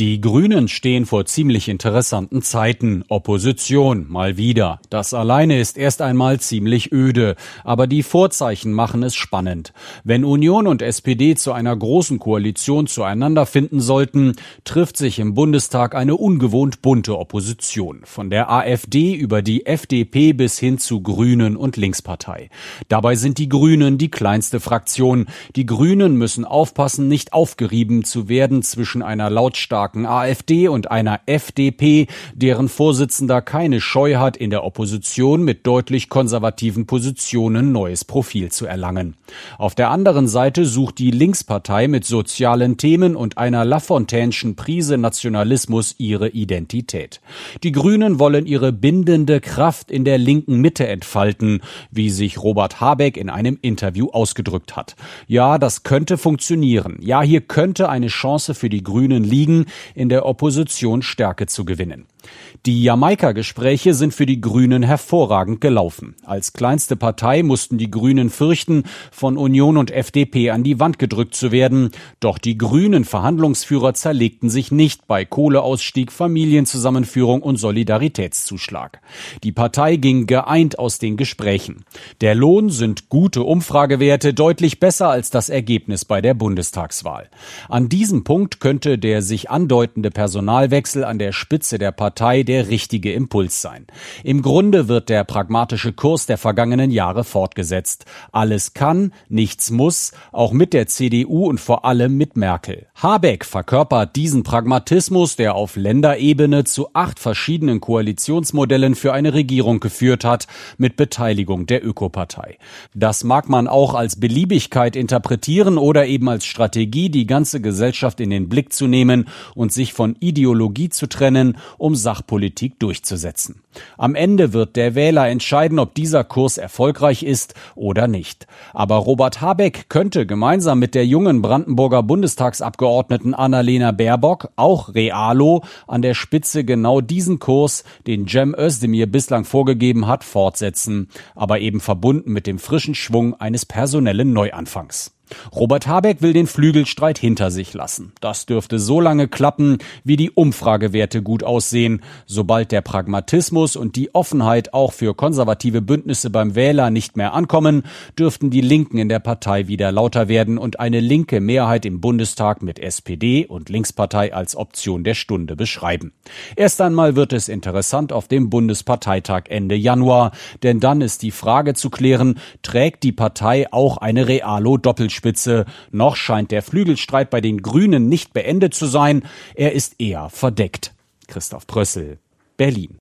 Die Grünen stehen vor ziemlich interessanten Zeiten. Opposition, mal wieder. Das alleine ist erst einmal ziemlich öde. Aber die Vorzeichen machen es spannend. Wenn Union und SPD zu einer großen Koalition zueinander finden sollten, trifft sich im Bundestag eine ungewohnt bunte Opposition. Von der AfD über die FDP bis hin zu Grünen und Linkspartei. Dabei sind die Grünen die kleinste Fraktion. Die Grünen müssen aufpassen, nicht aufgerieben zu werden zwischen einer lautstarken AfD und einer FDP, deren Vorsitzender keine Scheu hat, in der Opposition mit deutlich konservativen Positionen neues Profil zu erlangen. Auf der anderen Seite sucht die Linkspartei mit sozialen Themen und einer Lafontaine'schen Prise Nationalismus ihre Identität. Die Grünen wollen ihre bindende Kraft in der linken Mitte entfalten, wie sich Robert Habeck in einem Interview ausgedrückt hat. Ja, das könnte funktionieren. Ja, hier könnte eine Chance für die Grünen liegen, in der Opposition Stärke zu gewinnen. Die Jamaika-Gespräche sind für die Grünen hervorragend gelaufen. Als kleinste Partei mussten die Grünen fürchten, von Union und FDP an die Wand gedrückt zu werden. Doch die grünen Verhandlungsführer zerlegten sich nicht bei Kohleausstieg, Familienzusammenführung und Solidaritätszuschlag. Die Partei ging geeint aus den Gesprächen. Der Lohn sind gute Umfragewerte, deutlich besser als das Ergebnis bei der Bundestagswahl. An diesem Punkt könnte der sich andeutende Personalwechsel an der Spitze der Partei der richtige Impuls sein. Im Grunde wird der pragmatische Kurs der vergangenen Jahre fortgesetzt. Alles kann, nichts muss, auch mit der CDU und vor allem mit Merkel. Habeck verkörpert diesen Pragmatismus, der auf Länderebene zu 8 verschiedenen Koalitionsmodellen für eine Regierung geführt hat, mit Beteiligung der Ökopartei. Das mag man auch als Beliebigkeit interpretieren oder eben als Strategie, die ganze Gesellschaft in den Blick zu nehmen und sich von Ideologie zu trennen, um Sachpolitik durchzusetzen. Am Ende wird der Wähler entscheiden, ob dieser Kurs erfolgreich ist oder nicht. Aber Robert Habeck könnte gemeinsam mit der jungen Brandenburger Bundestagsabgeordneten Annalena Baerbock, auch Realo, an der Spitze genau diesen Kurs, den Cem Özdemir bislang vorgegeben hat, fortsetzen, aber eben verbunden mit dem frischen Schwung eines personellen Neuanfangs. Robert Habeck will den Flügelstreit hinter sich lassen. Das dürfte so lange klappen, wie die Umfragewerte gut aussehen. Sobald der Pragmatismus und die Offenheit auch für konservative Bündnisse beim Wähler nicht mehr ankommen, dürften die Linken in der Partei wieder lauter werden und eine linke Mehrheit im Bundestag mit SPD und Linkspartei als Option der Stunde beschreiben. Erst einmal wird es interessant auf dem Bundesparteitag Ende Januar, denn dann ist die Frage zu klären, trägt die Partei auch eine Realo-Doppelspitze? Noch scheint der Flügelstreit bei den Grünen nicht beendet zu sein. Er ist eher verdeckt. Christoph Prössel, Berlin.